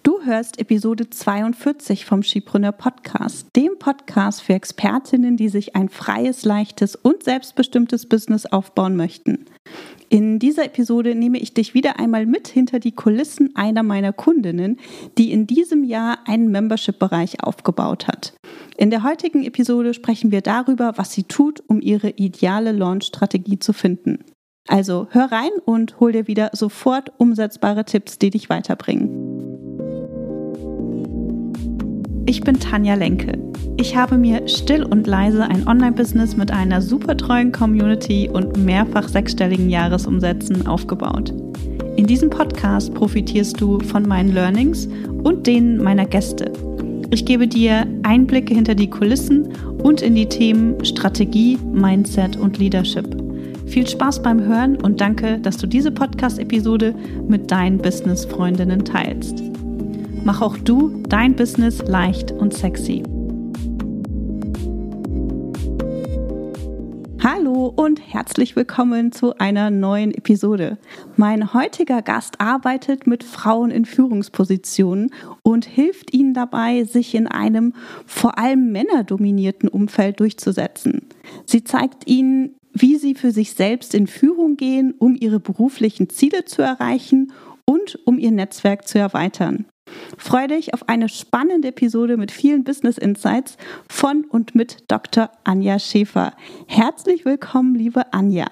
Du hörst Episode 42 vom Skipreneur Podcast, dem Podcast für Expertinnen, die sich ein freies, leichtes und selbstbestimmtes Business aufbauen möchten. In dieser Episode nehme ich dich wieder einmal mit hinter die Kulissen einer meiner Kundinnen, die in diesem Jahr einen Membership-Bereich aufgebaut hat. In der heutigen Episode sprechen wir darüber, was sie tut, um ihre ideale Launch-Strategie zu finden. Also hör rein und hol dir wieder sofort umsetzbare Tipps, die dich weiterbringen. Ich bin Tanja Lenke. Ich habe mir still und leise ein Online-Business mit einer super treuen Community und mehrfach sechsstelligen Jahresumsätzen aufgebaut. In diesem Podcast profitierst du von meinen Learnings und denen meiner Gäste. Ich gebe dir Einblicke hinter die Kulissen und in die Themen Strategie, Mindset und Leadership. Viel Spaß beim Hören und danke, dass du diese Podcast-Episode mit deinen Business-Freundinnen teilst. Mach auch du dein Business leicht und sexy. Hallo und herzlich willkommen zu einer neuen Episode. Mein heutiger Gast arbeitet mit Frauen in Führungspositionen und hilft ihnen dabei, sich in einem vor allem männerdominierten Umfeld durchzusetzen. Sie zeigt ihnen, wie sie für sich selbst in Führung gehen, um ihre beruflichen Ziele zu erreichen und um ihr Netzwerk zu erweitern. Freue dich auf eine spannende Episode mit vielen Business Insights von und mit Dr. Anja Schäfer. Herzlich willkommen, liebe Anja.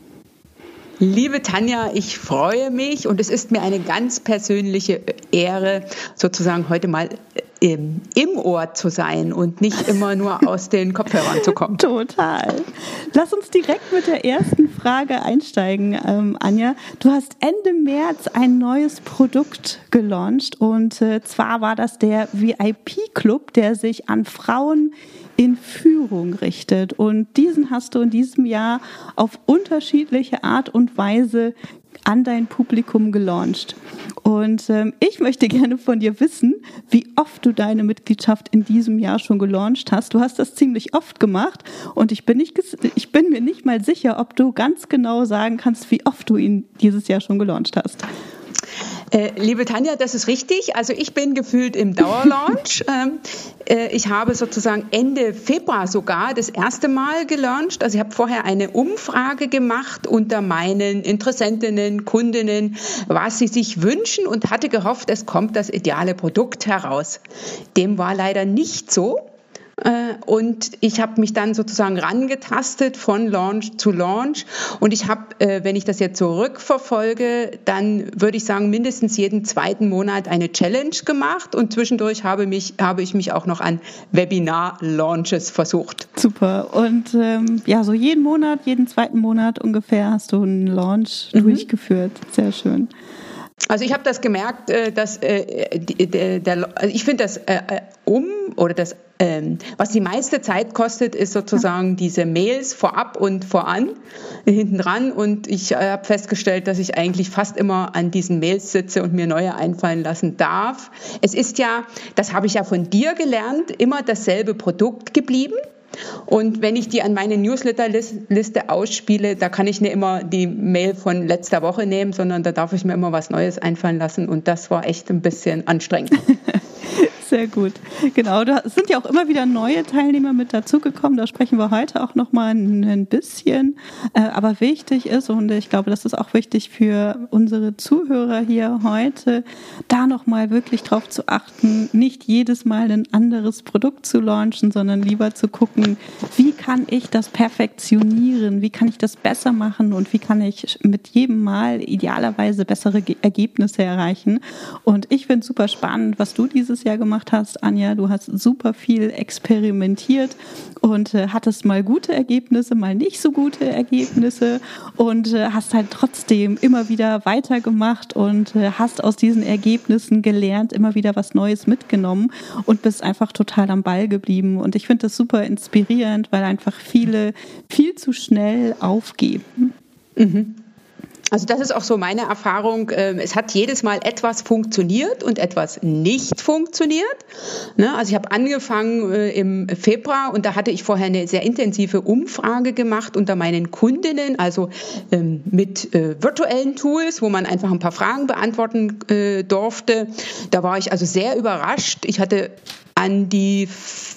Liebe Tanja, ich freue mich und es ist mir eine ganz persönliche Ehre, sozusagen heute mal im Ohr zu sein und nicht immer nur aus den Kopfhörern zu kommen. Total. Lass uns direkt mit der ersten Frage einsteigen, Anja. Du hast Ende März ein neues Produkt gelauncht und zwar war das der VIP-Club, der sich an Frauen in Führung richtet. Und diesen hast du in diesem Jahr auf unterschiedliche Art und Weise an dein Publikum gelauncht. Und ich möchte gerne von dir wissen, wie oft du deine Mitgliedschaft in diesem Jahr schon gelauncht hast. Du hast das ziemlich oft gemacht und ich bin mir nicht mal sicher, ob du ganz genau sagen kannst, wie oft du ihn dieses Jahr schon gelauncht hast. Liebe Tanja, das ist richtig. Also ich bin gefühlt im Dauerlaunch. Ich habe sozusagen Ende Februar sogar das erste Mal gelauncht. Also ich habe vorher eine Umfrage gemacht unter meinen Interessentinnen, Kundinnen, was sie sich wünschen und hatte gehofft, es kommt das ideale Produkt heraus. Dem war leider nicht so. Und ich habe mich dann sozusagen rangetastet von Launch zu Launch und ich habe, wenn ich das jetzt zurückverfolge, dann würde ich sagen, mindestens jeden zweiten Monat eine Challenge gemacht und zwischendurch habe ich mich auch noch an Webinar-Launches versucht. Super. Und so jeden zweiten Monat ungefähr hast du einen Launch durchgeführt. Sehr schön. Also ich habe das gemerkt, dass ich finde das was die meiste Zeit kostet, ist sozusagen diese Mails vorab und voran, hinten dran. Und ich habe festgestellt, dass ich eigentlich fast immer an diesen Mails sitze und mir neue einfallen lassen darf. Es ist ja, das habe ich ja von dir gelernt, immer dasselbe Produkt geblieben. Und wenn ich die an meine Newsletterliste ausspiele, da kann ich nicht immer die Mail von letzter Woche nehmen, sondern da darf ich mir immer was Neues einfallen lassen. Und das war echt ein bisschen anstrengend. Sehr gut. Genau, da sind ja auch immer wieder neue Teilnehmer mit dazugekommen. Da sprechen wir heute auch noch mal ein bisschen. Aber wichtig ist, und ich glaube, das ist auch wichtig für unsere Zuhörer hier heute, da noch mal wirklich drauf zu achten, nicht jedes Mal ein anderes Produkt zu launchen, sondern lieber zu gucken, wie kann ich das perfektionieren, wie kann ich das besser machen und wie kann ich mit jedem Mal idealerweise bessere Ergebnisse erreichen. Und ich finde es super spannend, was du dieses Jahr gemacht hast, Anja. Du hast super viel experimentiert und hattest mal gute Ergebnisse, mal nicht so gute Ergebnisse und hast halt trotzdem immer wieder weitergemacht und hast aus diesen Ergebnissen gelernt, immer wieder was Neues mitgenommen und bist einfach total am Ball geblieben. Und ich finde das super inspirierend, weil einfach viele viel zu schnell aufgeben. Mhm. Also das ist auch so meine Erfahrung. Es hat jedes Mal etwas funktioniert und etwas nicht funktioniert. Also ich habe angefangen im Februar und da hatte ich vorher eine sehr intensive Umfrage gemacht unter meinen Kundinnen, also mit virtuellen Tools, wo man einfach ein paar Fragen beantworten durfte. Da war ich also sehr überrascht. Ich hatte an die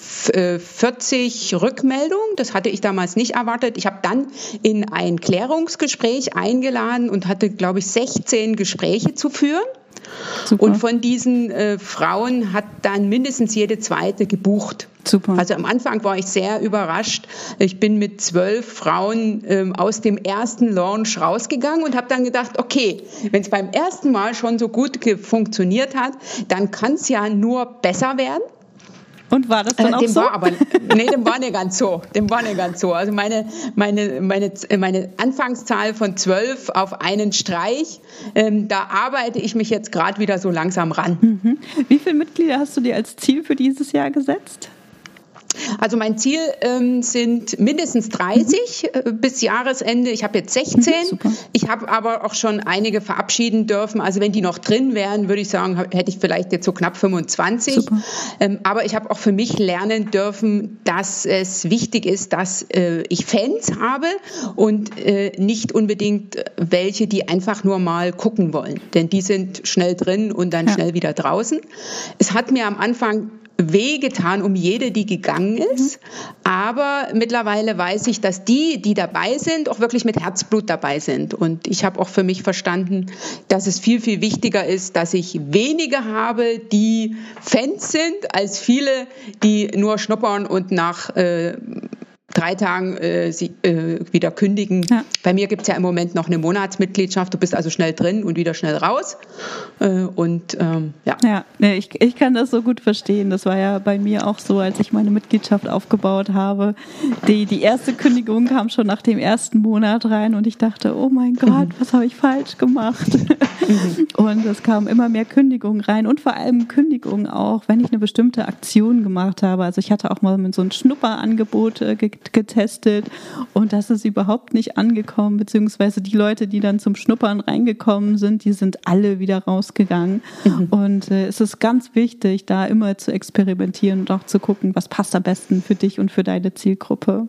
40 Rückmeldungen, das hatte ich damals nicht erwartet. Ich habe dann in ein Klärungsgespräch eingeladen und hatte, glaube ich, 16 Gespräche zu führen. Super. Und von diesen Frauen hat dann mindestens jede zweite gebucht. Super. Also am Anfang war ich sehr überrascht. Ich bin mit 12 Frauen aus dem ersten Launch rausgegangen und habe dann gedacht, okay, wenn es beim ersten Mal schon so gut funktioniert hat, dann kann es ja nur besser werden. Und war das dann auch so? Dem war nicht ganz so. Also meine Anfangszahl von 12 auf einen Streich, da arbeite ich mich jetzt gerade wieder so langsam ran. Mhm. Wie viele Mitglieder hast du dir als Ziel für dieses Jahr gesetzt? Also mein Ziel sind mindestens 30 bis Jahresende. Ich habe jetzt 16. Ich habe aber auch schon einige verabschieden dürfen. Also wenn die noch drin wären, würde ich sagen, hätte ich vielleicht jetzt so knapp 25. Aber ich habe auch für mich lernen dürfen, dass es wichtig ist, dass ich Fans habe und nicht unbedingt welche, die einfach nur mal gucken wollen. Denn die sind schnell drin und dann schnell wieder draußen. Es hat mir am Anfang wehgetan um jede, die gegangen ist. Aber mittlerweile weiß ich, dass die dabei sind, auch wirklich mit Herzblut dabei sind. Und ich habe auch für mich verstanden, dass es viel, viel wichtiger ist, dass ich wenige habe, die Fans sind, als viele, die nur schnuppern und nach 3 Tagen wieder kündigen. Ja. Bei mir gibt es ja im Moment noch eine Monatsmitgliedschaft. Du bist also schnell drin und wieder schnell raus. Ich kann das so gut verstehen. Das war ja bei mir auch so, als ich meine Mitgliedschaft aufgebaut habe. Die erste Kündigung kam schon nach dem ersten Monat rein und ich dachte, oh mein Gott, was habe ich falsch gemacht? Und es kamen immer mehr Kündigungen rein und vor allem Kündigungen auch, wenn ich eine bestimmte Aktion gemacht habe. Also ich hatte auch mal mit so einem Schnupperangebot getestet und das ist überhaupt nicht angekommen, beziehungsweise die Leute, die dann zum Schnuppern reingekommen sind, die sind alle wieder rausgegangen. Und es ist ganz wichtig, da immer zu experimentieren und auch zu gucken, was passt am besten für dich und für deine Zielgruppe.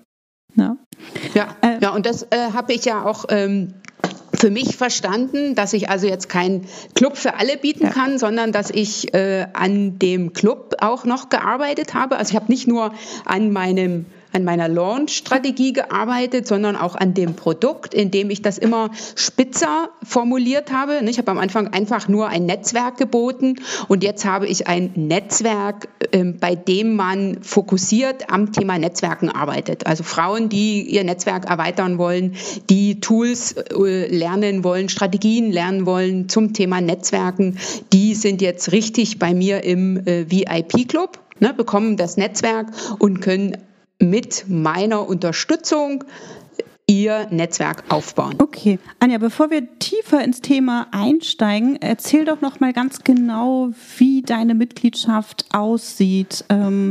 Ja, und das habe ich ja auch für mich verstanden, dass ich also jetzt keinen Club für alle bieten kann, sondern dass ich an dem Club auch noch gearbeitet habe. Also ich habe nicht nur an meiner Launch-Strategie gearbeitet, sondern auch an dem Produkt, indem ich das immer spitzer formuliert habe. Ich habe am Anfang einfach nur ein Netzwerk geboten und jetzt habe ich ein Netzwerk, bei dem man fokussiert am Thema Netzwerken arbeitet. Also Frauen, die ihr Netzwerk erweitern wollen, die Tools lernen wollen, Strategien lernen wollen zum Thema Netzwerken, die sind jetzt richtig bei mir im VIP-Club, bekommen das Netzwerk und können mit meiner Unterstützung ihr Netzwerk aufbauen. Okay, Anja, bevor wir tiefer ins Thema einsteigen, erzähl doch noch mal ganz genau, wie deine Mitgliedschaft aussieht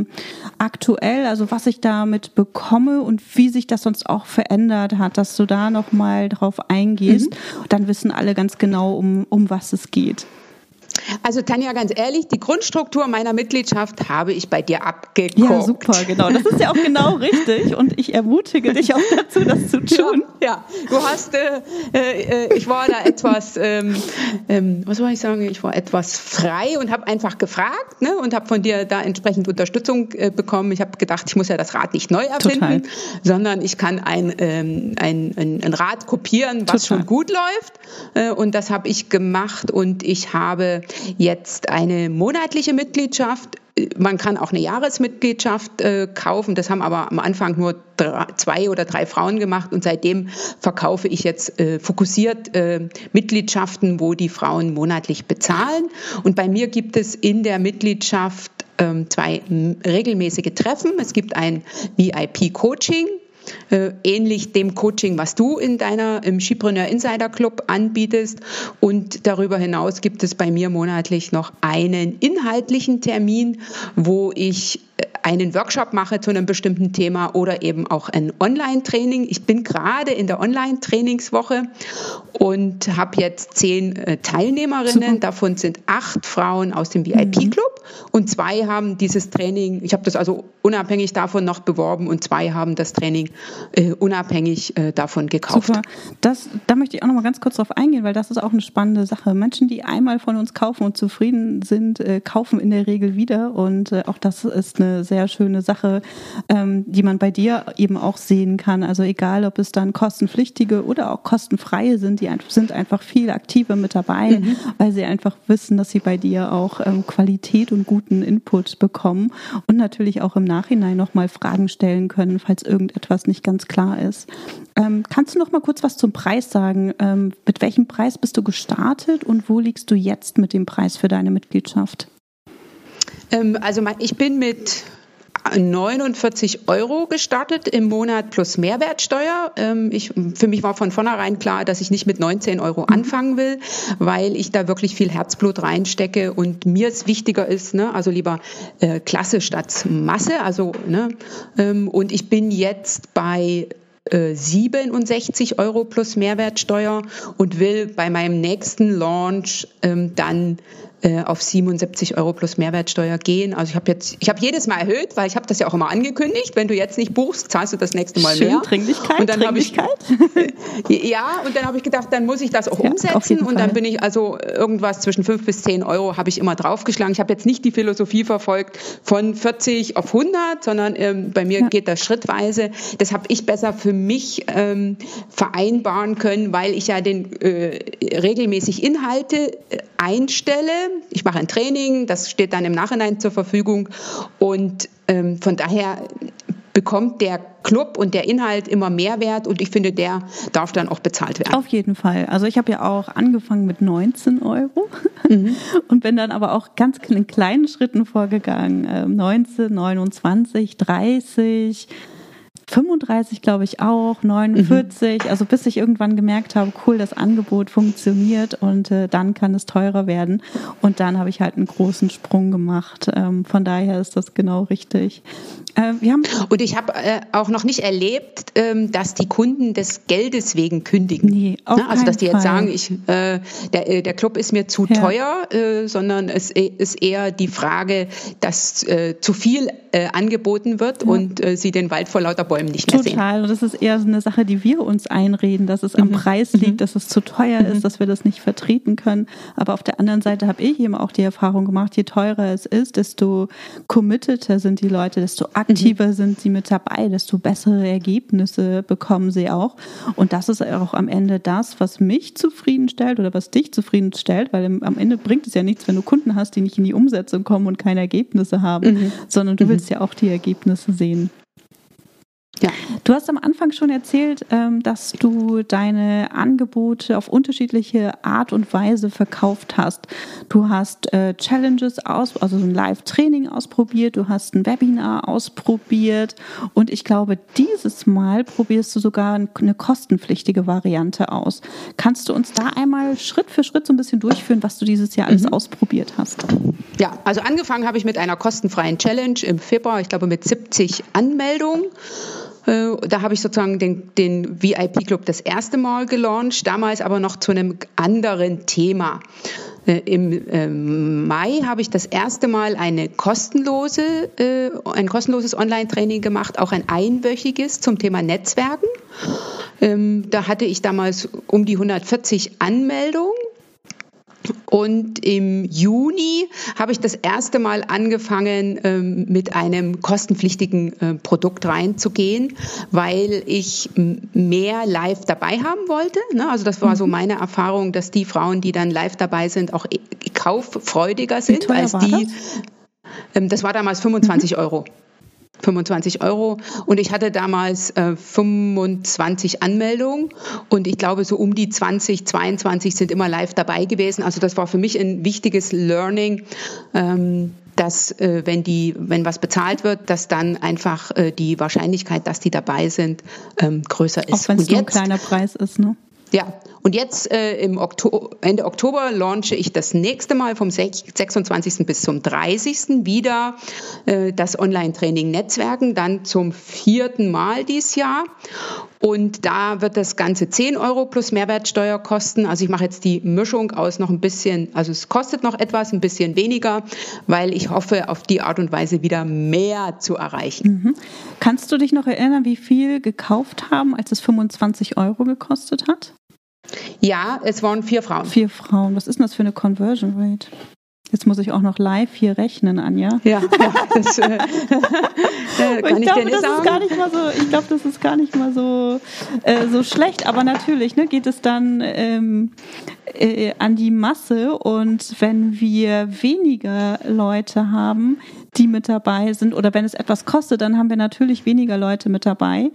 aktuell, also was ich damit bekomme und wie sich das sonst auch verändert hat, dass du da noch mal drauf eingehst. Dann wissen alle ganz genau, um was es geht. Also Tanja, ganz ehrlich, die Grundstruktur meiner Mitgliedschaft habe ich bei dir abgeguckt. Ja, super, genau. Das ist ja auch genau richtig und ich ermutige dich auch dazu, das zu tun. Ja. Du hast, ich war da etwas, was soll ich sagen, ich war etwas frei und habe einfach gefragt und habe von dir da entsprechend Unterstützung bekommen. Ich habe gedacht, ich muss ja das Rad nicht neu erfinden, sondern ich kann ein Rad kopieren, was schon gut läuft und das habe ich gemacht und ich habe jetzt eine monatliche Mitgliedschaft. Man kann auch eine Jahresmitgliedschaft kaufen. Das haben aber am Anfang nur 2 oder 3 Frauen gemacht und seitdem verkaufe ich jetzt fokussiert Mitgliedschaften, wo die Frauen monatlich bezahlen. Und bei mir gibt es in der Mitgliedschaft 2 regelmäßige Treffen. Es gibt ein VIP-Coaching. Ähnlich dem Coaching, was du im Skipreneur Insider Club anbietest. Und darüber hinaus gibt es bei mir monatlich noch einen inhaltlichen Termin, wo ich einen Workshop mache zu einem bestimmten Thema oder eben auch ein Online-Training. Ich bin gerade in der Online-Trainingswoche und habe jetzt 10 Teilnehmerinnen. Super. Davon sind 8 Frauen aus dem VIP-Club und 2 haben dieses Training, ich habe das also unabhängig davon noch beworben und 2 haben das Training unabhängig davon gekauft. Super. Da möchte ich auch noch mal ganz kurz drauf eingehen, weil das ist auch eine spannende Sache. Menschen, die einmal von uns kaufen und zufrieden sind, kaufen in der Regel wieder und auch das ist eine sehr schöne Sache, die man bei dir eben auch sehen kann. Also egal, ob es dann kostenpflichtige oder auch kostenfreie sind, die sind einfach viel aktiver mit dabei, weil sie einfach wissen, dass sie bei dir auch Qualität und guten Input bekommen und natürlich auch im Nachhinein nochmal Fragen stellen können, falls irgendetwas nicht ganz klar ist. Kannst du noch mal kurz was zum Preis sagen? Mit welchem Preis bist du gestartet und wo liegst du jetzt mit dem Preis für deine Mitgliedschaft? Also ich bin mit 49 € gestartet im Monat plus Mehrwertsteuer. Für mich war von vornherein klar, dass ich nicht mit 19 € anfangen will, weil ich da wirklich viel Herzblut reinstecke und mir es wichtiger ist, also lieber Klasse statt Masse. Und ich bin jetzt bei 67 € plus Mehrwertsteuer und will bei meinem nächsten Launch dann auf 77 € plus Mehrwertsteuer gehen. Also ich habe jedes Mal erhöht, weil ich habe das ja auch immer angekündigt. Wenn du jetzt nicht buchst, zahlst du das nächste Mal mehr. Dringlichkeit. Und dann habe ich gedacht, dann muss ich das auch umsetzen. Und dann bin ich also irgendwas zwischen 5 bis 10 € habe ich immer draufgeschlagen. Ich habe jetzt nicht die Philosophie verfolgt von 40 auf 100, sondern bei mir geht das schrittweise. Das habe ich besser für mich vereinbaren können, weil ich ja regelmäßig Inhalte einstelle. Ich mache ein Training, das steht dann im Nachhinein zur Verfügung und von daher bekommt der Club und der Inhalt immer mehr Wert und ich finde, der darf dann auch bezahlt werden. Auf jeden Fall. Also ich habe ja auch angefangen mit 19 € und bin dann aber auch ganz in kleinen Schritten vorgegangen. 19, 29, 30, 35 glaube ich auch, 49, also bis ich irgendwann gemerkt habe, cool, das Angebot funktioniert und dann kann es teurer werden und dann habe ich halt einen großen Sprung gemacht. Von daher ist das genau richtig. Und ich habe auch noch nicht erlebt, dass die Kunden des Geldes wegen kündigen. Nee, also dass die jetzt sagen, der Club ist mir zu teuer, sondern es ist eher die Frage, dass zu viel angeboten wird und sie den Wald vor lauter Bäumen nicht mehr sehen. Total. Und das ist eher so eine Sache, die wir uns einreden, dass es am Preis liegt, dass es zu teuer ist, dass wir das nicht vertreten können. Aber auf der anderen Seite habe ich eben auch die Erfahrung gemacht, je teurer es ist, desto committeter sind die Leute, desto aktiver sind sie mit dabei, desto bessere Ergebnisse bekommen sie auch. Und das ist auch am Ende das, was mich zufriedenstellt oder was dich zufriedenstellt, weil am Ende bringt es ja nichts, wenn du Kunden hast, die nicht in die Umsetzung kommen und keine Ergebnisse haben, sondern du willst ja auch die Ergebnisse sehen. Ja. Du hast am Anfang schon erzählt, dass du deine Angebote auf unterschiedliche Art und Weise verkauft hast. Du hast Challenges also ein Live-Training ausprobiert, du hast ein Webinar ausprobiert und ich glaube, dieses Mal probierst du sogar eine kostenpflichtige Variante aus. Kannst du uns da einmal Schritt für Schritt so ein bisschen durchführen, was du dieses Jahr alles ausprobiert hast? Ja, also angefangen habe ich mit einer kostenfreien Challenge im Februar, ich glaube mit 70 Anmeldungen. Da habe ich sozusagen den VIP-Club das erste Mal gelauncht, damals aber noch zu einem anderen Thema. Im Mai habe ich das erste Mal ein kostenloses Online-Training gemacht, auch ein einwöchiges zum Thema Netzwerken. Da hatte ich damals um die 140 Anmeldungen. Und im Juni habe ich das erste Mal angefangen, mit einem kostenpflichtigen Produkt reinzugehen, weil ich mehr live dabei haben wollte. Also das war so meine Erfahrung, dass die Frauen, die dann live dabei sind, auch kauffreudiger sind als die. Das war damals 25 €. 25 € und ich hatte damals 25 Anmeldungen und ich glaube so um die 20, 22 sind immer live dabei gewesen. Also das war für mich ein wichtiges Learning, dass wenn was bezahlt wird, dass dann einfach die Wahrscheinlichkeit, dass die dabei sind, größer ist. Auch wenn es nur ein kleiner Preis ist, ne? Ja, und jetzt Ende Oktober launche ich das nächste Mal vom 26. bis zum 30. wieder das Online-Training Netzwerken, dann zum 4. Mal dieses Jahr. Und da wird das Ganze 10 € plus Mehrwertsteuer kosten. Also ich mache jetzt die Mischung aus noch ein bisschen, also es kostet noch etwas, ein bisschen weniger, weil ich hoffe, auf die Art und Weise wieder mehr zu erreichen. Mhm. Kannst du dich noch erinnern, wie viel gekauft haben, als es 25 € gekostet hat? Ja, es waren 4 Frauen. 4 Frauen. Was ist denn das für eine Conversion Rate? Jetzt muss ich auch noch live hier rechnen, Anja. Ja, das kann ich dir nicht sagen. Ich glaube, das ist gar nicht mal so schlecht. Aber natürlich geht es dann an die Masse. Und wenn wir weniger Leute haben, die mit dabei sind, oder wenn es etwas kostet, dann haben wir natürlich weniger Leute mit dabei.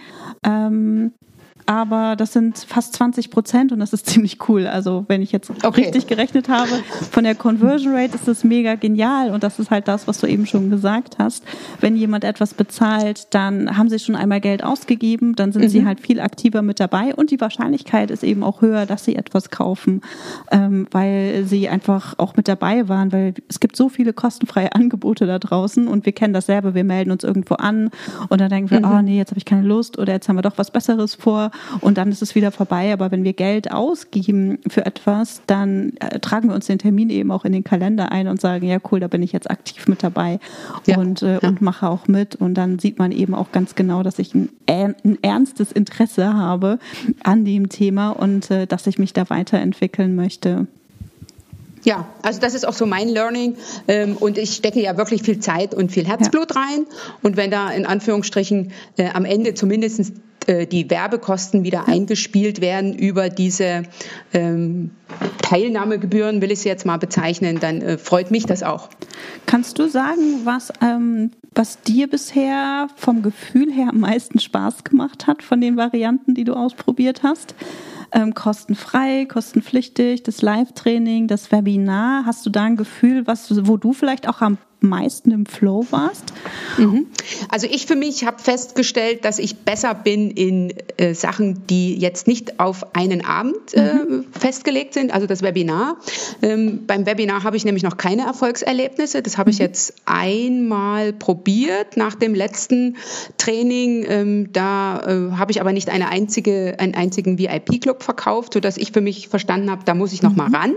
Aber das sind fast 20% und das ist ziemlich cool. Also wenn ich jetzt richtig gerechnet habe, von der Conversion Rate ist das mega genial und das ist halt das, was du eben schon gesagt hast. Wenn jemand etwas bezahlt, dann haben sie schon einmal Geld ausgegeben, dann sind sie halt viel aktiver mit dabei und die Wahrscheinlichkeit ist eben auch höher, dass sie etwas kaufen, weil sie einfach auch mit dabei waren, weil es gibt so viele kostenfreie Angebote da draußen und wir kennen das selber, wir melden uns irgendwo an und dann denken wir, oh nee, jetzt habe ich keine Lust oder jetzt haben wir doch was Besseres vor. Und dann ist es wieder vorbei. Aber wenn wir Geld ausgeben für etwas, dann tragen wir uns den Termin eben auch in den Kalender ein und sagen, ja cool, da bin ich jetzt aktiv mit dabei und mache auch mit. Und dann sieht man eben auch ganz genau, dass ich ein ernstes Interesse habe an dem Thema und dass ich mich da weiterentwickeln möchte. Ja, also das ist auch so mein Learning und ich stecke ja wirklich viel Zeit und viel Herzblut rein und wenn da in Anführungsstrichen am Ende zumindest die Werbekosten wieder eingespielt werden über diese Teilnahmegebühren, will ich sie jetzt mal bezeichnen, dann freut mich das auch. Kannst du sagen, was dir bisher vom Gefühl her am meisten Spaß gemacht hat von den Varianten, die du ausprobiert hast? Kostenfrei, kostenpflichtig, das Live-Training, das Webinar. Hast du da ein Gefühl, wo du vielleicht auch am meisten im Flow warst? Also ich für mich habe festgestellt, dass ich besser bin in Sachen, die jetzt nicht auf einen Abend festgelegt sind, also das Webinar. Beim Webinar habe ich nämlich noch keine Erfolgserlebnisse. Das habe ich jetzt einmal probiert nach dem letzten Training. Da habe ich aber nicht einen einzigen VIP-Club verkauft, sodass ich für mich verstanden habe, da muss ich noch mal ran.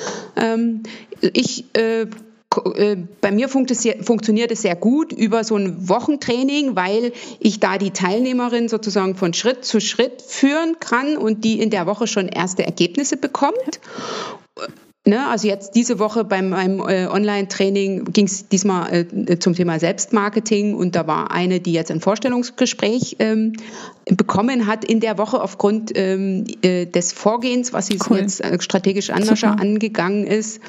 Bei mir funktioniert es sehr gut über so ein Wochentraining, weil ich da die Teilnehmerin sozusagen von Schritt zu Schritt führen kann und die in der Woche schon erste Ergebnisse bekommt. Also jetzt diese Woche bei meinem Online-Training ging es diesmal zum Thema Selbstmarketing und da war eine, die jetzt ein Vorstellungsgespräch bekommen hat in der Woche aufgrund des Vorgehens, was sie jetzt strategisch anders angegangen ist.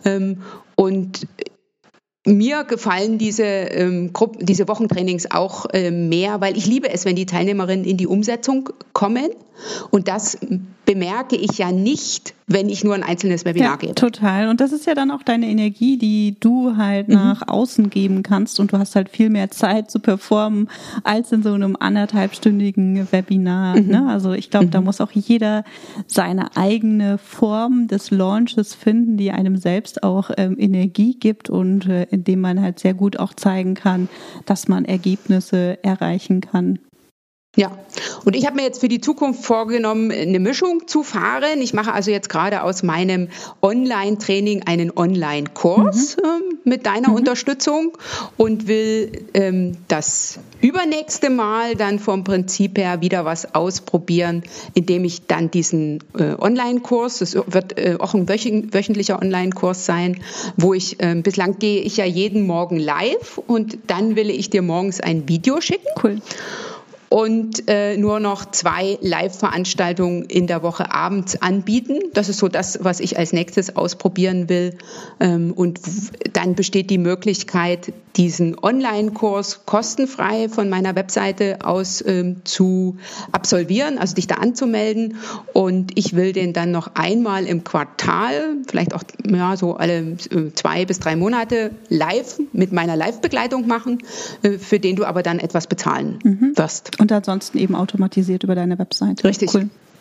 Und mir gefallen diese Wochentrainings auch mehr, weil ich liebe es, wenn die Teilnehmerinnen in die Umsetzung kommen. Und das bemerke ich ja nicht, wenn ich nur ein einzelnes Webinar gebe. Total. Und das ist ja dann auch deine Energie, die du halt nach außen geben kannst. Und du hast halt viel mehr Zeit zu performen als in so einem 1,5-stündigen Webinar. Also ich glaube, da muss auch jeder seine eigene Form des Launches finden, die einem selbst auch Energie gibt und indem man halt sehr gut auch zeigen kann, dass man Ergebnisse erreichen kann. Ja, und ich habe mir jetzt für die Zukunft vorgenommen, eine Mischung zu fahren. Ich mache also jetzt gerade aus meinem Online-Training einen Online-Kurs mit deiner Unterstützung und will das übernächste Mal dann vom Prinzip her wieder was ausprobieren, indem ich dann diesen Online-Kurs, das wird auch ein wöchentlicher Online-Kurs sein, wo ich, bislang gehe ich ja jeden Morgen live und dann will ich dir morgens ein Video schicken. Cool. Und nur noch 2 Live-Veranstaltungen in der Woche abends anbieten. Das ist so das, was ich als nächstes ausprobieren will. Und dann besteht die Möglichkeit, diesen Online-Kurs kostenfrei von meiner Webseite aus zu absolvieren, also dich da anzumelden. Und ich will den dann noch einmal im Quartal, vielleicht auch so alle 2 bis 3 Monate live mit meiner Live-Begleitung machen, für den du aber dann etwas bezahlen wirst. Und ansonsten eben automatisiert über deine Webseite. Richtig. Cool.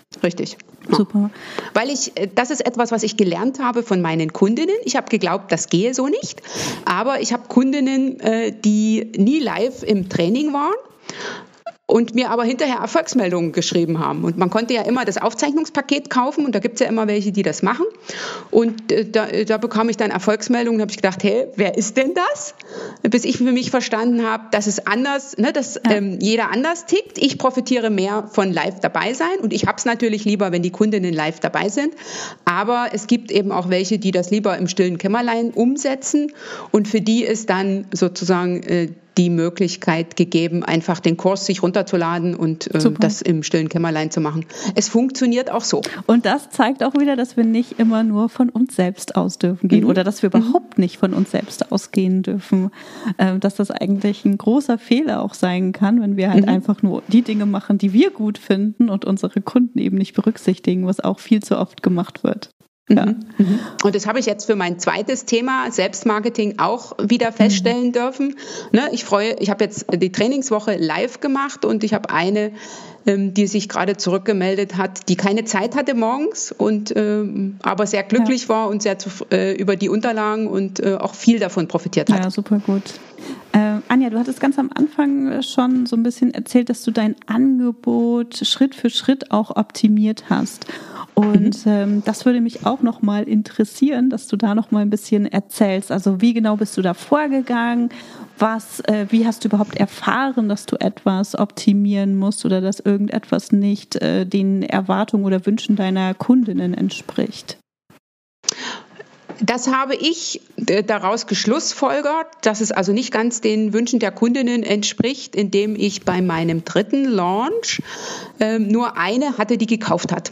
Richtig. Super. Weil das ist etwas, was ich gelernt habe von meinen Kundinnen. Ich habe geglaubt, das gehe so nicht. Aber ich habe Kundinnen, die nie live im Training waren und mir aber hinterher Erfolgsmeldungen geschrieben haben. Und man konnte ja immer das Aufzeichnungspaket kaufen und da gibt es ja immer welche, die das machen. Und da bekam ich dann Erfolgsmeldungen und habe ich gedacht, hey, wer ist denn das? Bis ich für mich verstanden habe, dass es anders, ne, dass jeder anders tickt. Ich profitiere mehr von live dabei sein und ich habe es natürlich lieber, wenn die Kundinnen live dabei sind. Aber es gibt eben auch welche, die das lieber im stillen Kämmerlein umsetzen und für die ist dann sozusagen die Möglichkeit gegeben, einfach den Kurs sich runterzuladen und das im stillen Kämmerlein zu machen. Es funktioniert auch so. Und das zeigt auch wieder, dass wir nicht immer nur von uns selbst aus dürfen gehen oder dass wir überhaupt nicht von uns selbst ausgehen dürfen. Dass das eigentlich ein großer Fehler auch sein kann, wenn wir halt einfach nur die Dinge machen, die wir gut finden und unsere Kunden eben nicht berücksichtigen, was auch viel zu oft gemacht wird. Ja. Und das habe ich jetzt für mein zweites Thema Selbstmarketing auch wieder feststellen dürfen. Ne, ich habe jetzt die Trainingswoche live gemacht und ich habe eine, die sich gerade zurückgemeldet hat, die keine Zeit hatte morgens und aber sehr glücklich war und sehr über die Unterlagen und auch viel davon profitiert hat. Ja, super gut. Anja, du hattest ganz am Anfang schon so ein bisschen erzählt, dass du dein Angebot Schritt für Schritt auch optimiert hast. Und das würde mich auch noch mal interessieren, dass du da noch mal ein bisschen erzählst. Also wie genau bist du da vorgegangen? Wie hast du überhaupt erfahren, dass du etwas optimieren musst oder dass irgendetwas nicht den Erwartungen oder Wünschen deiner Kundinnen entspricht? Das habe ich daraus geschlussfolgert, dass es also nicht ganz den Wünschen der Kundinnen entspricht, indem ich bei meinem dritten Launch nur eine hatte, die gekauft hat.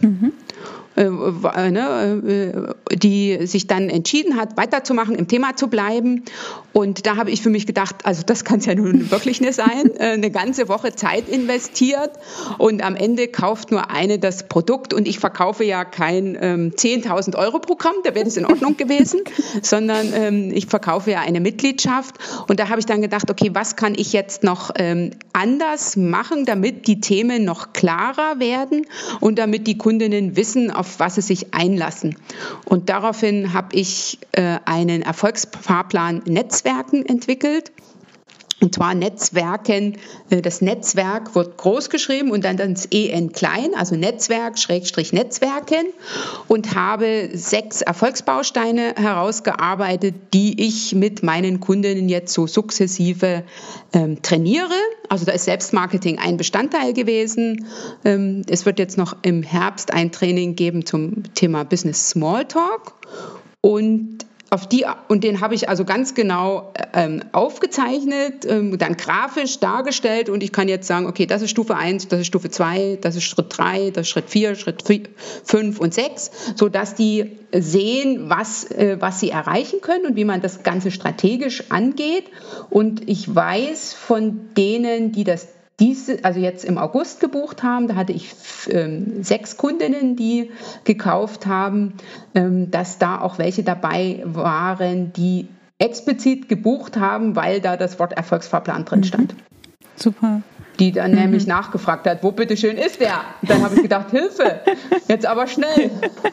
Die sich dann entschieden hat, weiterzumachen, im Thema zu bleiben. Und da habe ich für mich gedacht, also das kann es ja nun wirklich nicht sein, eine ganze Woche Zeit investiert und am Ende kauft nur eine das Produkt und ich verkaufe ja kein 10.000 € Programm, da wäre das in Ordnung gewesen, sondern ich verkaufe ja eine Mitgliedschaft. Und da habe ich dann gedacht, okay, was kann ich jetzt noch anders machen, damit die Themen noch klarer werden und damit die Kundinnen wissen, auf was sie sich einlassen. Und daraufhin habe ich einen Erfolgsfahrplan Netzwerken entwickelt. Und zwar Netzwerken, das Netzwerk wird groß geschrieben und dann das EN klein, also Netzwerk / Netzwerken und habe 6 Erfolgsbausteine herausgearbeitet, die ich mit meinen Kundinnen jetzt so sukzessive trainiere. Also da ist Selbstmarketing ein Bestandteil gewesen. Es wird jetzt noch im Herbst ein Training geben zum Thema Business Smalltalk und den habe ich also ganz genau aufgezeichnet, dann grafisch dargestellt und ich kann jetzt sagen, okay, das ist Stufe 1, das ist Stufe 2, das ist Schritt 3, das ist Schritt 4, Schritt 5 und 6, sodass die sehen, was sie erreichen können und wie man das Ganze strategisch angeht. Und ich weiß von denen, die also jetzt im August gebucht haben, da hatte ich 6 Kundinnen, die gekauft haben, dass da auch welche dabei waren, die explizit gebucht haben, weil da das Wort Erfolgsfahrplan drin stand. Super. Die dann nämlich nachgefragt hat, wo bitteschön ist der? Und dann habe ich gedacht, Hilfe, jetzt aber schnell.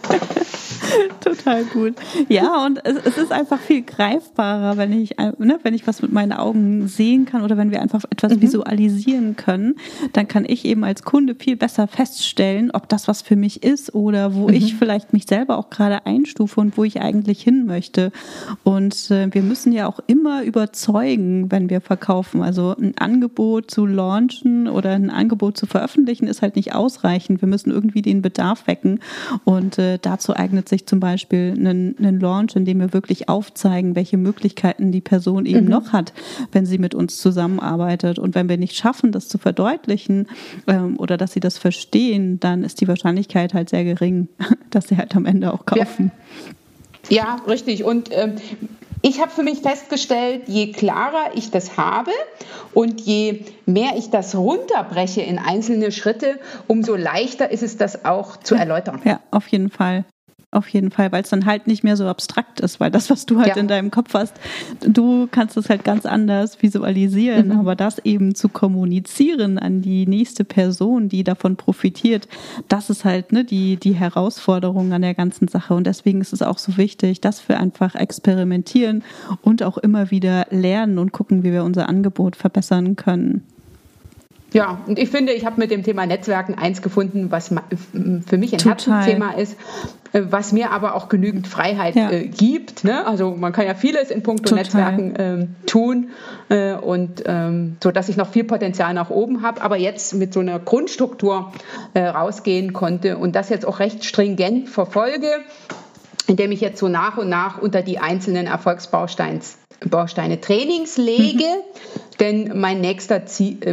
Total gut. Ja, und es ist einfach viel greifbarer, wenn ich was mit meinen Augen sehen kann oder wenn wir einfach etwas visualisieren können, dann kann ich eben als Kunde viel besser feststellen, ob das was für mich ist oder wo ich vielleicht mich selber auch gerade einstufe und wo ich eigentlich hin möchte. Und wir müssen ja auch immer überzeugen, wenn wir verkaufen. Also ein Angebot zu launchen oder ein Angebot zu veröffentlichen ist halt nicht ausreichend. Wir müssen irgendwie den Bedarf wecken und dazu eignet sich zum Beispiel einen Launch, in dem wir wirklich aufzeigen, welche Möglichkeiten die Person eben noch hat, wenn sie mit uns zusammenarbeitet. Und wenn wir nicht schaffen, das zu verdeutlichen oder dass sie das verstehen, dann ist die Wahrscheinlichkeit halt sehr gering, dass sie halt am Ende auch kaufen. Ja, richtig. Und ich habe für mich festgestellt, je klarer ich das habe und je mehr ich das runterbreche in einzelne Schritte, umso leichter ist es, das auch zu erläutern. Ja, auf jeden Fall. Auf jeden Fall, weil es dann halt nicht mehr so abstrakt ist, weil das, was du halt in deinem Kopf hast, du kannst es halt ganz anders visualisieren, aber das eben zu kommunizieren an die nächste Person, die davon profitiert, das ist halt die Herausforderung an der ganzen Sache und deswegen ist es auch so wichtig, dass wir einfach experimentieren und auch immer wieder lernen und gucken, wie wir unser Angebot verbessern können. Ja, und ich finde, ich habe mit dem Thema Netzwerken eins gefunden, was für mich ein Herzensthema ist, was mir aber auch genügend Freiheit gibt. Ne? Also man kann ja vieles in puncto Netzwerken tun und so, dass ich noch viel Potenzial nach oben habe, aber jetzt mit so einer Grundstruktur rausgehen konnte und das jetzt auch recht stringent verfolge, indem ich jetzt so nach und nach unter die einzelnen Erfolgsbausteine Trainings lege, denn mein nächstes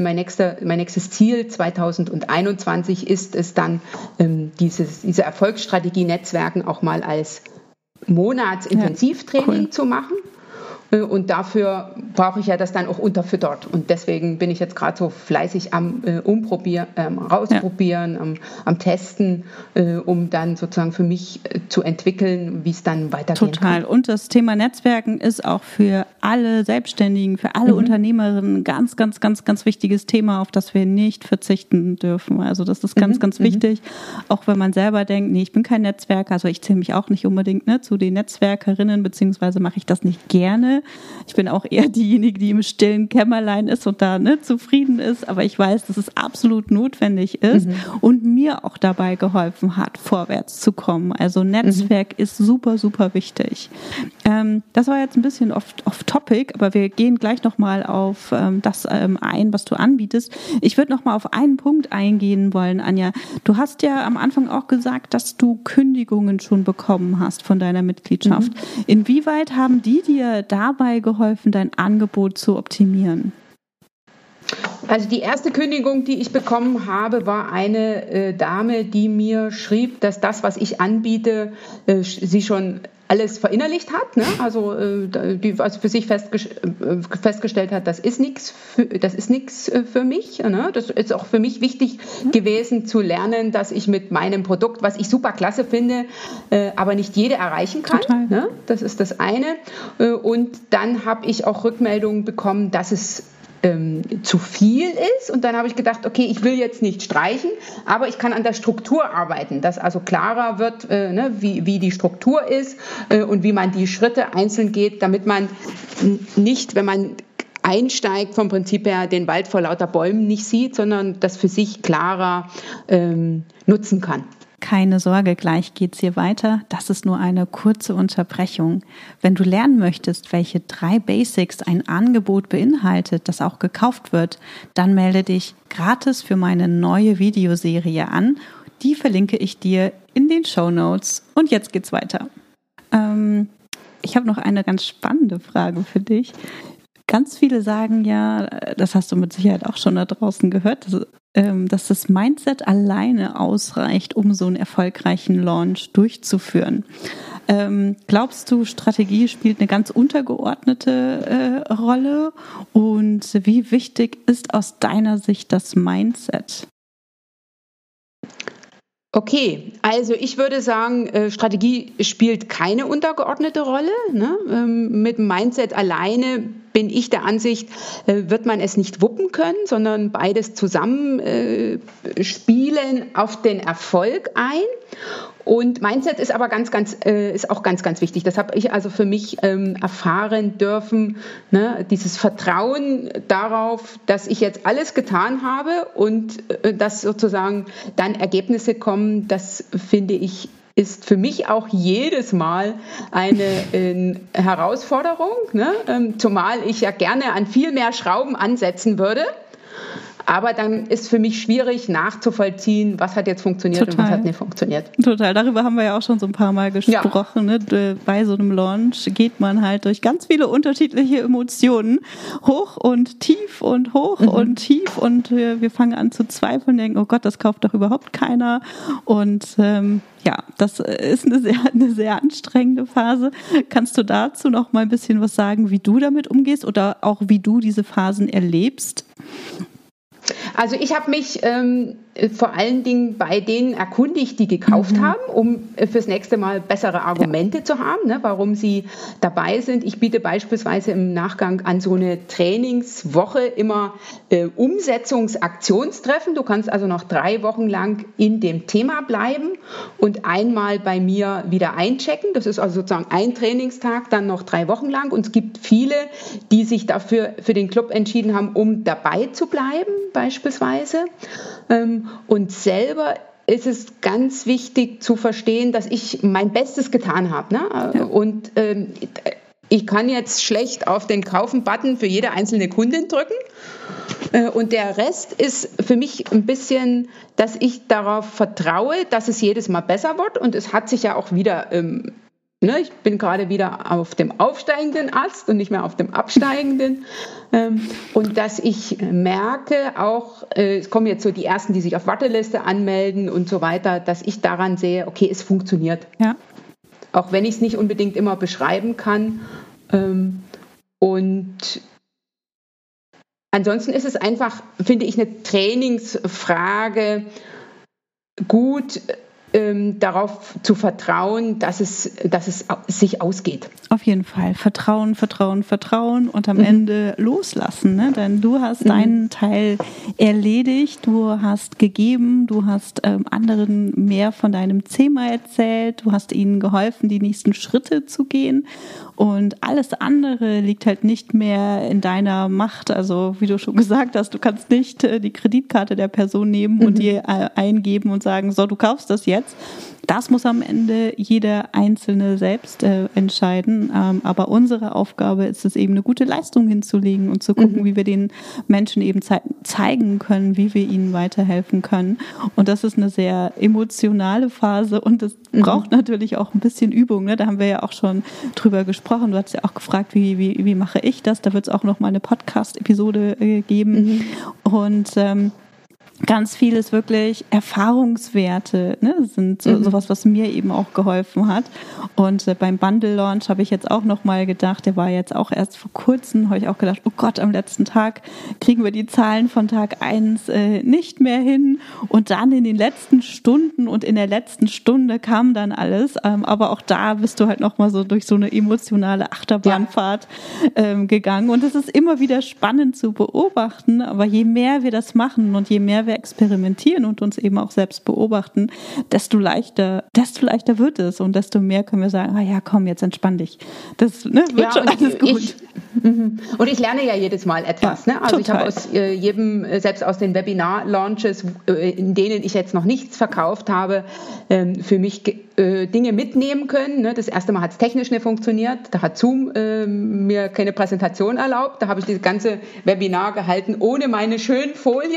Ziel 2021 ist es dann, diese Erfolgsstrategie Netzwerken auch mal als Monatsintensivtraining zu machen. Und dafür brauche ich ja das dann auch unterfüttert. Und deswegen bin ich jetzt gerade so fleißig am Ausprobieren, am Testen, um dann sozusagen für mich zu entwickeln, wie es dann weitergehen kann. Und das Thema Netzwerken ist auch für alle Selbstständigen, für alle Unternehmerinnen ein ganz, ganz, ganz, ganz wichtiges Thema, auf das wir nicht verzichten dürfen. Also das ist ganz, ganz wichtig. Auch wenn man selber denkt, nee, ich bin kein Netzwerker, also ich zähle mich auch nicht unbedingt zu den Netzwerkerinnen, beziehungsweise mache ich das nicht gerne. Ich bin auch eher diejenige, die im stillen Kämmerlein ist und da zufrieden ist, aber ich weiß, dass es absolut notwendig ist und mir auch dabei geholfen hat, vorwärts zu kommen. Also Netzwerk ist super, super wichtig. Das war jetzt ein bisschen off-topic, aber wir gehen gleich nochmal auf das ein, was du anbietest. Ich würde nochmal auf einen Punkt eingehen wollen, Anja. Du hast ja am Anfang auch gesagt, dass du Kündigungen schon bekommen hast von deiner Mitgliedschaft. Inwieweit haben die dir dabei geholfen, dein Angebot zu optimieren? Also die erste Kündigung, die ich bekommen habe, war eine Dame, die mir schrieb, dass das, was ich anbiete, sie schon alles verinnerlicht hat, ne? Also die für sich festgestellt hat, das ist nichts für mich. Ne? Das ist auch für mich wichtig gewesen zu lernen, dass ich mit meinem Produkt, was ich super klasse finde, aber nicht jede erreichen kann. Ne? Das ist das eine. Und dann habe ich auch Rückmeldungen bekommen, dass es zu viel ist und dann habe ich gedacht, okay, ich will jetzt nicht streichen, aber ich kann an der Struktur arbeiten, dass also klarer wird, wie die Struktur ist und wie man die Schritte einzeln geht, damit man nicht, wenn man einsteigt, vom Prinzip her den Wald vor lauter Bäumen nicht sieht, sondern das für sich klarer nutzen kann. Keine Sorge, gleich geht's hier weiter. Das ist nur eine kurze Unterbrechung. Wenn du lernen möchtest, welche 3 Basics ein Angebot beinhaltet, das auch gekauft wird, dann melde dich gratis für meine neue Videoserie an. Die verlinke ich dir in den Shownotes. Und jetzt geht's weiter. Ich habe noch eine ganz spannende Frage für dich. Ganz viele sagen ja, das hast du mit Sicherheit auch schon da draußen gehört, dass das Mindset alleine ausreicht, um so einen erfolgreichen Launch durchzuführen. Glaubst du, Strategie spielt eine ganz untergeordnete Rolle? Und wie wichtig ist aus deiner Sicht das Mindset? Okay, also ich würde sagen, Strategie spielt keine untergeordnete Rolle. Ne? Mit dem Mindset alleine bin ich der Ansicht, wird man es nicht wuppen können, sondern beides zusammen spielen auf den Erfolg ein. Und Mindset ist aber ist auch ganz, ganz wichtig. Das habe ich also für mich erfahren dürfen, ne? Dieses Vertrauen darauf, dass ich jetzt alles getan habe und dass sozusagen dann Ergebnisse kommen, das finde ich ist für mich auch jedes Mal eine Herausforderung, ne? Zumal ich ja gerne an viel mehr Schrauben ansetzen würde. Aber dann ist für mich schwierig nachzuvollziehen, was hat jetzt funktioniert und was hat nicht funktioniert. Total, darüber haben wir ja auch schon so ein paar Mal gesprochen. Ja. Ne? Bei so einem Launch geht man halt durch ganz viele unterschiedliche Emotionen. Hoch und tief und hoch und tief. Und wir fangen an zu zweifeln, denken, oh Gott, das kauft doch überhaupt keiner. Und das ist eine sehr anstrengende Phase. Kannst du dazu noch mal ein bisschen was sagen, wie du damit umgehst oder auch wie du diese Phasen erlebst? Also ich habe mich vor allen Dingen bei denen erkundigt, die gekauft haben, um fürs nächste Mal bessere Argumente zu haben, ne, warum sie dabei sind. Ich biete beispielsweise im Nachgang an so eine Trainingswoche immer Umsetzungsaktionstreffen. Du kannst also noch 3 Wochen lang in dem Thema bleiben und einmal bei mir wieder einchecken. Das ist also sozusagen ein Trainingstag, dann noch 3 Wochen lang. Und es gibt viele, die sich dafür für den Club entschieden haben, um dabei zu bleiben beispielsweise. Und selber ist es ganz wichtig zu verstehen, dass ich mein Bestes getan habe. Ne? Ja. Und ich kann jetzt schlecht auf den Kaufen-Button für jede einzelne Kundin drücken. Und der Rest ist für mich ein bisschen, dass ich darauf vertraue, dass es jedes Mal besser wird. Und es hat sich ja auch wieder, ich bin gerade wieder auf dem aufsteigenden Ast und nicht mehr auf dem absteigenden. Und dass ich merke auch, es kommen jetzt so die Ersten, die sich auf Warteliste anmelden und so weiter, dass ich daran sehe, okay, es funktioniert. Ja. Auch wenn ich es nicht unbedingt immer beschreiben kann. Und ansonsten ist es einfach, finde ich, eine Trainingsfrage, gut darauf zu vertrauen, dass es sich ausgeht. Auf jeden Fall. Vertrauen und am Ende loslassen. Ne? Denn du hast deinen Teil erledigt, du hast gegeben, du hast anderen mehr von deinem Thema erzählt, du hast ihnen geholfen, die nächsten Schritte zu gehen. Und alles andere liegt halt nicht mehr in deiner Macht. Also wie du schon gesagt hast, du kannst nicht die Kreditkarte der Person nehmen und dir eingeben und sagen, so, du kaufst das jetzt. Das muss am Ende jeder Einzelne selbst entscheiden. Aber unsere Aufgabe ist es eben, eine gute Leistung hinzulegen und zu gucken, wie wir den Menschen eben zeigen können, wie wir ihnen weiterhelfen können. Und das ist eine sehr emotionale Phase und das braucht natürlich auch ein bisschen Übung. Ne? Da haben wir ja auch schon drüber gesprochen. Du hast ja auch gefragt, wie mache ich das? Da wird es auch noch mal eine Podcast-Episode geben. Und ganz viel ist wirklich Erfahrungswerte, ne? Das sind sowas, was mir eben auch geholfen hat. Und beim Bundle Launch habe ich jetzt auch noch mal gedacht, der war jetzt auch erst vor kurzem, habe ich auch gedacht, oh Gott, am letzten Tag kriegen wir die Zahlen von Tag 1 nicht mehr hin. Und dann in den letzten Stunden und in der letzten Stunde kam dann alles. Aber auch da bist du halt noch mal so durch so eine emotionale Achterbahnfahrt gegangen. Und es ist immer wieder spannend zu beobachten. Aber je mehr wir das machen und je mehr wir experimentieren und uns eben auch selbst beobachten, desto leichter wird es und desto mehr können wir sagen, ja komm, jetzt entspann dich. Das wird schon alles gut. Und ich lerne ja jedes Mal etwas. Ja, ne? Also total. Ich habe aus jedem, selbst aus den Webinar-Launches, in denen ich jetzt noch nichts verkauft habe, für mich Dinge mitnehmen können. Ne? Das erste Mal hat es technisch nicht funktioniert. Da hat Zoom mir keine Präsentation erlaubt. Da habe ich das ganze Webinar gehalten ohne meine schönen Folien.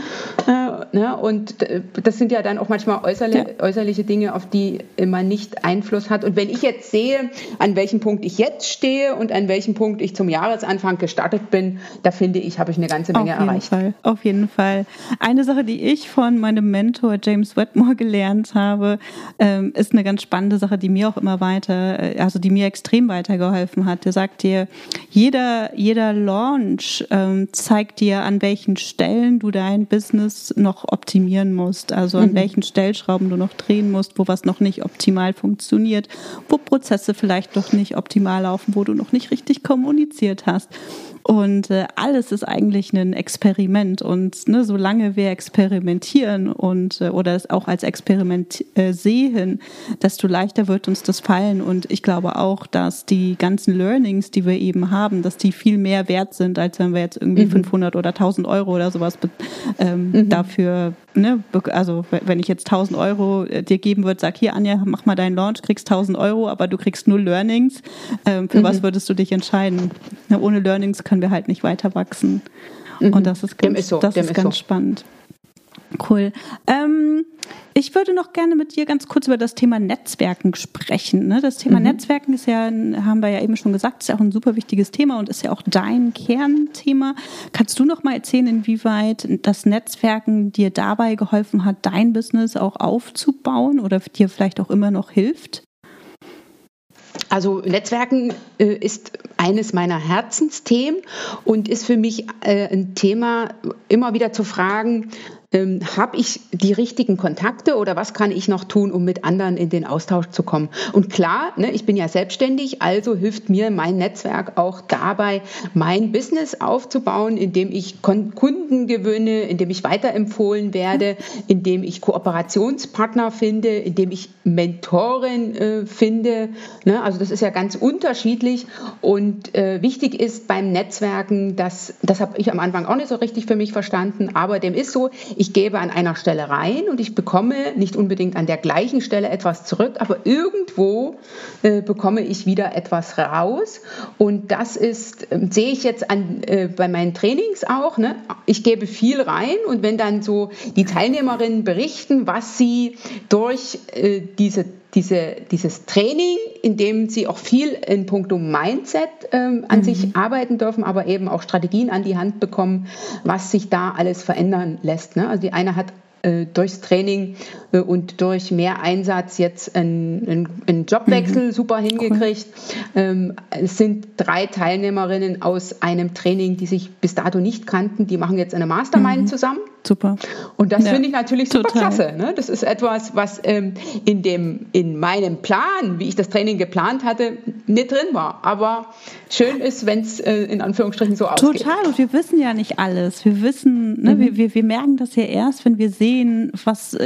Ne? Und das sind ja dann auch manchmal äußerliche Dinge, auf die man nicht Einfluss hat. Und wenn ich jetzt sehe, an welchem Punkt ich jetzt stehe und an welchem Punkt ich zum Jahresanfang gestartet bin, da finde ich, habe ich eine ganze Menge erreicht. Auf jeden Fall. Eine Sache, die ich von meinem Mentor James Wedmore gelernt habe, ist eine ganz spannende Sache, die mir auch immer die mir extrem weitergeholfen hat. Der sagt dir, jeder Launch zeigt dir, an welchen Stellen du dein Business noch optimieren musst. Also an welchen Stellschrauben du noch drehen musst, wo was noch nicht optimal funktioniert, wo Prozesse vielleicht noch nicht optimal laufen, wo du noch nicht richtig kommuniziert hast. Und alles ist eigentlich ein Experiment. Und solange wir experimentieren oder es auch als Experiment sehen, desto leichter wird uns das fallen. Und ich glaube auch, dass die ganzen Learnings, die wir eben haben, dass die viel mehr wert sind, als wenn wir jetzt irgendwie 500 oder 1000 Euro oder sowas dafür, also wenn ich jetzt 1000 Euro dir geben würde, sag hier, Anja, mach mal deinen Launch, kriegst 1000 Euro, aber du kriegst nur Learnings. Für was würdest du dich entscheiden? Ohne Learnings können wir halt nicht weiter wachsen. Und das ist ganz spannend. Cool. Ich würde noch gerne mit dir ganz kurz über das Thema Netzwerken sprechen. Das Thema Netzwerken ist ja, haben wir ja eben schon gesagt, ist ja auch ein super wichtiges Thema und ist ja auch dein Kernthema. Kannst du noch mal erzählen, inwieweit das Netzwerken dir dabei geholfen hat, dein Business auch aufzubauen oder dir vielleicht auch immer noch hilft? Also Netzwerken ist eines meiner Herzensthemen und ist für mich ein Thema, immer wieder zu fragen, habe ich die richtigen Kontakte oder was kann ich noch tun, um mit anderen in den Austausch zu kommen? Und klar, ne, ich bin ja selbstständig, also hilft mir mein Netzwerk auch dabei, mein Business aufzubauen, indem ich Kunden gewinne, indem ich weiterempfohlen werde, indem ich Kooperationspartner finde, indem ich Mentoren finde. Ne? Also das ist ja ganz unterschiedlich und wichtig ist beim Netzwerken, das habe ich am Anfang auch nicht so richtig für mich verstanden, aber dem ist so, ich gebe an einer Stelle rein und ich bekomme nicht unbedingt an der gleichen Stelle etwas zurück, aber irgendwo bekomme ich wieder etwas raus. Und das ist, sehe ich jetzt bei meinen Trainings auch, ne? Ich gebe viel rein und wenn dann so die Teilnehmerinnen berichten, was sie durch dieses Training, in dem sie auch viel in puncto Mindset an sich arbeiten dürfen, aber eben auch Strategien an die Hand bekommen, was sich da alles verändern lässt. Ne? Also die eine hat durchs Training und durch mehr Einsatz jetzt einen Jobwechsel super hingekriegt. Es sind 3 Teilnehmerinnen aus einem Training, die sich bis dato nicht kannten, die machen jetzt eine Mastermind zusammen. Super. Und das finde ich natürlich super klasse. Ne? Das ist etwas, was in meinem Plan, wie ich das Training geplant hatte, nicht drin war. Aber schön ist, wenn es in Anführungsstrichen so ausgeht. Total. Und wir wissen ja nicht alles. Wir wissen, ne, wir merken das ja erst, wenn wir sehen, was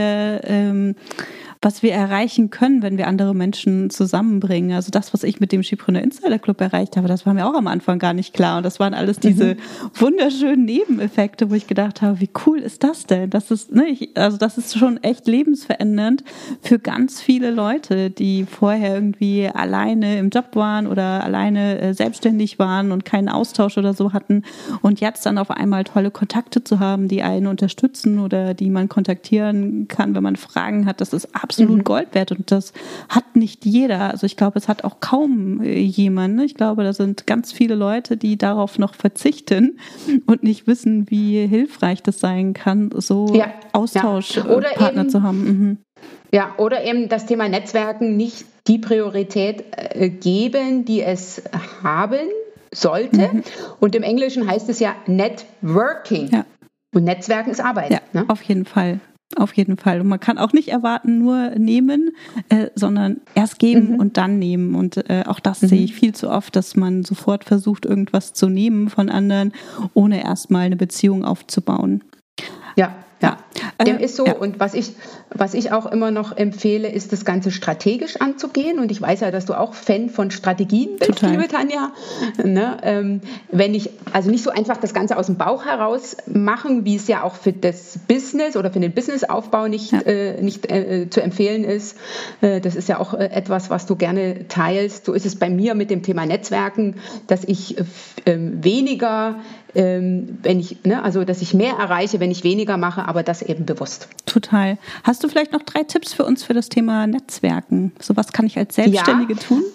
wir erreichen können, wenn wir andere Menschen zusammenbringen. Also das, was ich mit dem Skipreneur Insider Club erreicht habe, das war mir auch am Anfang gar nicht klar. Und das waren alles diese wunderschönen Nebeneffekte, wo ich gedacht habe, wie cool ist das denn? Das ist, ne, das ist schon echt lebensverändernd für ganz viele Leute, die vorher irgendwie alleine im Job waren oder alleine selbstständig waren und keinen Austausch oder so hatten. Und jetzt dann auf einmal tolle Kontakte zu haben, die einen unterstützen oder die man kontaktieren kann, wenn man Fragen hat, das ist absolut Gold wert und das hat nicht jeder. Also ich glaube, es hat auch kaum jemand. Ich glaube, da sind ganz viele Leute, die darauf noch verzichten und nicht wissen, wie hilfreich das sein kann, so Austauschpartner zu haben. Ja, oder eben das Thema Netzwerken nicht die Priorität geben, die es haben sollte. Und im Englischen heißt es ja Networking. Ja. Und Netzwerken ist Arbeit. Ja, ne? Auf jeden Fall. Auf jeden Fall. Und man kann auch nicht erwarten, nur nehmen, sondern erst geben und dann nehmen. Und auch das sehe ich viel zu oft, dass man sofort versucht, irgendwas zu nehmen von anderen, ohne erstmal eine Beziehung aufzubauen. Ja. Dem ist so. Ja. Und was ich auch immer noch empfehle, ist, das Ganze strategisch anzugehen. Und ich weiß ja, dass du auch Fan von Strategien bist, liebe Tanja. Ne? Wenn ich also nicht so einfach das Ganze aus dem Bauch heraus machen, wie es ja auch für das Business oder für den Businessaufbau nicht zu empfehlen ist. Das ist ja auch etwas, was du gerne teilst. So ist es bei mir mit dem Thema Netzwerken, dass ich weniger dass ich mehr erreiche, wenn ich weniger mache, aber das eben bewusst. Total. Hast du vielleicht noch 3 Tipps für uns für das Thema Netzwerken? So was kann ich als Selbstständige tun?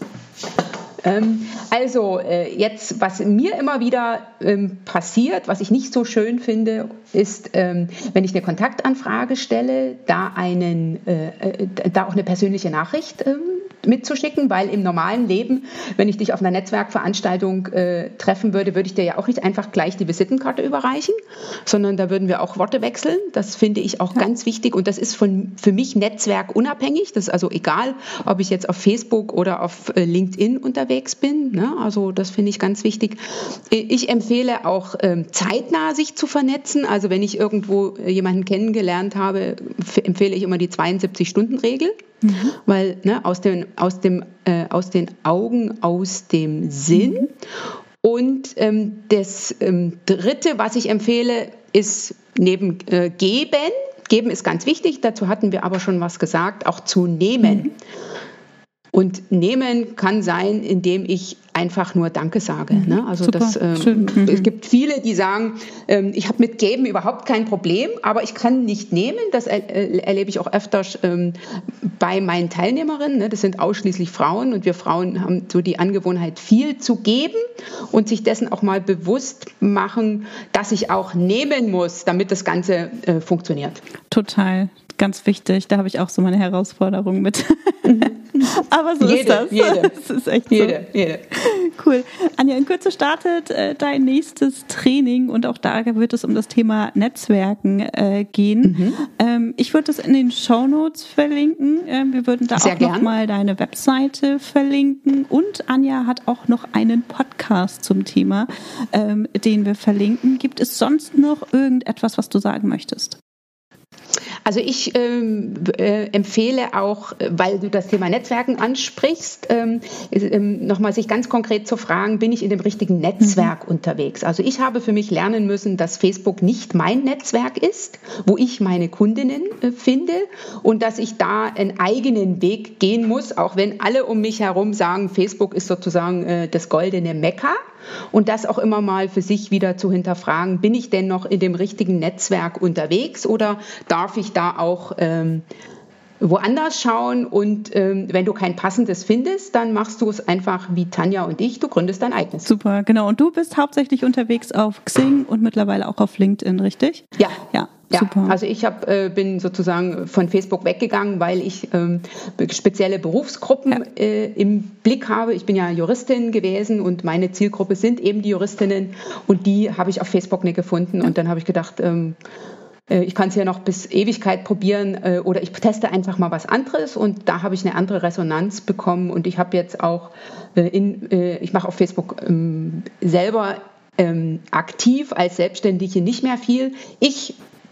Also jetzt, was mir immer wieder passiert, was ich nicht so schön finde, ist, wenn ich eine Kontaktanfrage stelle, da auch eine persönliche Nachricht mitzuschicken, weil im normalen Leben, wenn ich dich auf einer Netzwerkveranstaltung treffen würde, würde ich dir ja auch nicht einfach gleich die Visitenkarte überreichen, sondern da würden wir auch Worte wechseln. Das finde ich auch ganz wichtig und das ist für mich netzwerkunabhängig. Das ist also egal, ob ich jetzt auf Facebook oder auf LinkedIn unterwegs bin. Ne? Also das finde ich ganz wichtig. Ich empfehle auch zeitnah sich zu vernetzen. Also wenn ich irgendwo jemanden kennengelernt habe, empfehle ich immer die 72-Stunden-Regel. Weil aus den Augen, aus dem Sinn. Und das Dritte, was ich empfehle, ist neben Geben. Geben ist ganz wichtig, dazu hatten wir aber schon was gesagt, auch zu nehmen. Und nehmen kann sein, indem ich einfach nur Danke sage. Ne? Also es gibt viele, die sagen, ich habe mit Geben überhaupt kein Problem, aber ich kann nicht nehmen. Das erlebe ich auch öfters bei meinen Teilnehmerinnen. Ne? Das sind ausschließlich Frauen und wir Frauen haben so die Angewohnheit, viel zu geben und sich dessen auch mal bewusst machen, dass ich auch nehmen muss, damit das Ganze funktioniert. Total. Ganz wichtig, da habe ich auch so meine Herausforderung mit. Aber so ist das. Jede. Das ist echt jede. Cool. Anja, in Kürze startet dein nächstes Training und auch da wird es um das Thema Netzwerken gehen. Ich würde es in den Shownotes verlinken. Wir würden da sehr auch nochmal deine Webseite verlinken und Anja hat auch noch einen Podcast zum Thema, den wir verlinken. Gibt es sonst noch irgendetwas, was du sagen möchtest? Also ich empfehle auch, weil du das Thema Netzwerken ansprichst, nochmal sich ganz konkret zu fragen, bin ich in dem richtigen Netzwerk unterwegs? Also ich habe für mich lernen müssen, dass Facebook nicht mein Netzwerk ist, wo ich meine Kundinnen finde und dass ich da einen eigenen Weg gehen muss, auch wenn alle um mich herum sagen, Facebook ist sozusagen das goldene Mekka. Und das auch immer mal für sich wieder zu hinterfragen, bin ich denn noch in dem richtigen Netzwerk unterwegs oder darf ich da auch woanders schauen und wenn du kein passendes findest, dann machst du es einfach wie Tanja und ich, du gründest dein eigenes. Super, genau. Und du bist hauptsächlich unterwegs auf Xing und mittlerweile auch auf LinkedIn, richtig? Ja. Ja, super. Also ich bin sozusagen von Facebook weggegangen, weil ich spezielle Berufsgruppen im Blick habe. Ich bin ja Juristin gewesen und meine Zielgruppe sind eben die Juristinnen und die habe ich auf Facebook nicht gefunden und dann habe ich gedacht, ich kann es ja noch bis Ewigkeit probieren oder ich teste einfach mal was anderes und da habe ich eine andere Resonanz bekommen und ich habe jetzt auch, ich mache auf Facebook selber aktiv als Selbstständige nicht mehr viel. Ich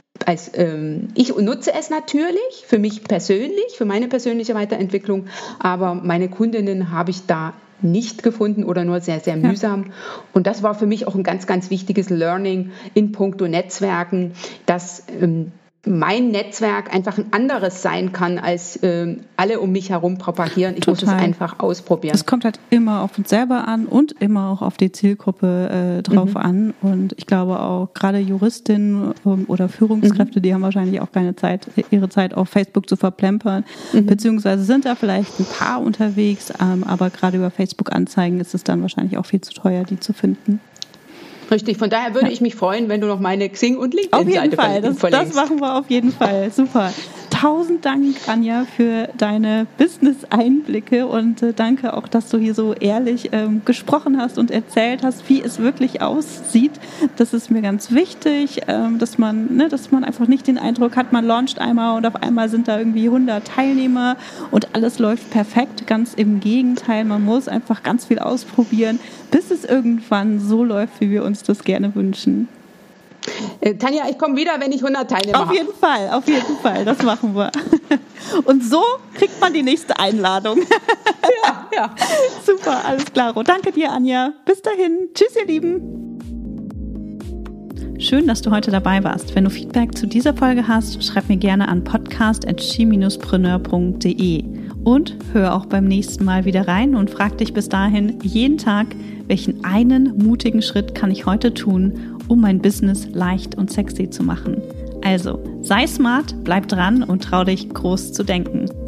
nutze es natürlich für mich persönlich, für meine persönliche Weiterentwicklung, aber meine Kundinnen habe ich da nicht gefunden oder nur sehr, sehr mühsam. Und das war für mich auch ein ganz, ganz wichtiges Learning in puncto Netzwerken, dass mein Netzwerk einfach ein anderes sein kann, als alle um mich herum propagieren. Ich muss es einfach ausprobieren. Es kommt halt immer auf uns selber an und immer auch auf die Zielgruppe drauf an. Und ich glaube auch gerade Juristinnen oder Führungskräfte, die haben wahrscheinlich auch keine Zeit, ihre Zeit auf Facebook zu verplempern. Beziehungsweise sind da vielleicht ein paar unterwegs, aber gerade über Facebook-Anzeigen ist es dann wahrscheinlich auch viel zu teuer, die zu finden. Richtig, von daher würde ich mich freuen, wenn du noch meine Xing- und LinkedIn-Seite verlinkst. Das machen wir auf jeden Fall. Super. 1000 Dank, Anja, für deine Business-Einblicke und danke auch, dass du hier so ehrlich gesprochen hast und erzählt hast, wie es wirklich aussieht. Das ist mir ganz wichtig, dass man einfach nicht den Eindruck hat, man launcht einmal und auf einmal sind da irgendwie 100 Teilnehmer und alles läuft perfekt. Ganz im Gegenteil, man muss einfach ganz viel ausprobieren, bis es irgendwann so läuft, wie wir uns das gerne wünschen. Tanja, ich komme wieder, wenn ich 100 Teilnehmer habe. Auf jeden Fall, das machen wir. Und so kriegt man die nächste Einladung. Ja. Super, alles klar. Danke dir, Anja. Bis dahin. Tschüss, ihr Lieben. Schön, dass du heute dabei warst. Wenn du Feedback zu dieser Folge hast, schreib mir gerne an podcast@she-preneur.de und hör auch beim nächsten Mal wieder rein und frag dich bis dahin jeden Tag, welchen einen mutigen Schritt kann ich heute tun, um mein Business leicht und sexy zu machen. Also, sei smart, bleib dran und trau dich, groß zu denken.